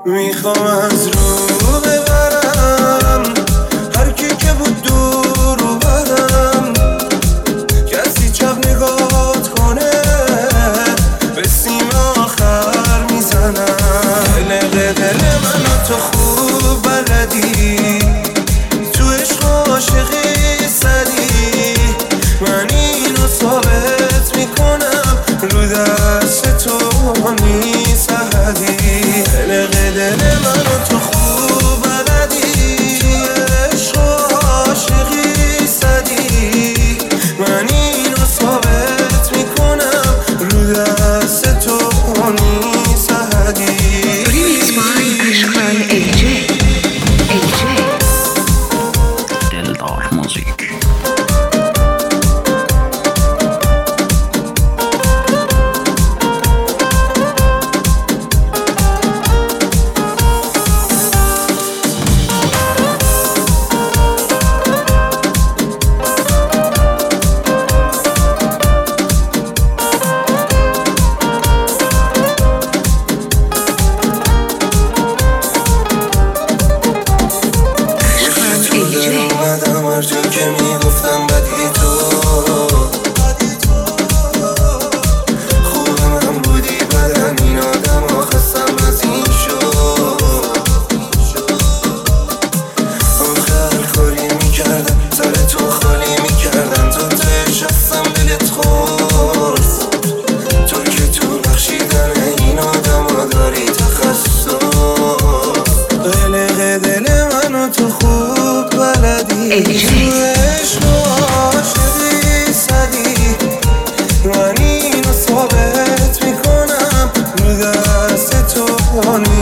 میخوام از رو ببرم هر کی که بود دور رو برم، کسی چپ نگات کنه به سیم آخر میزنم. دل منو تو خوب بلدی، تو عشق عاشقی صدی، من اینو ثابت میکنم رو دست تو نیست احدی. دل منو تو خوب بلدی، تو عشق عاشقی صدی، من اینو ثابت میکنم رو دست تو نیست احدی. دلدار موزیک. هر جا که میگفتم بدی تو خوب من بودی، بدم این آدم ها خستم از این شد. آخر کاری میکردم سر تو خالی میکردم، تو تش هستم دلت خورد، تو که تو بخشیدن این آدم ها داری تخصص. قلق دل منو تو خوب بلدی، تو عشق عاشقی صدی، من اینو ثابت میکنم رو دست تو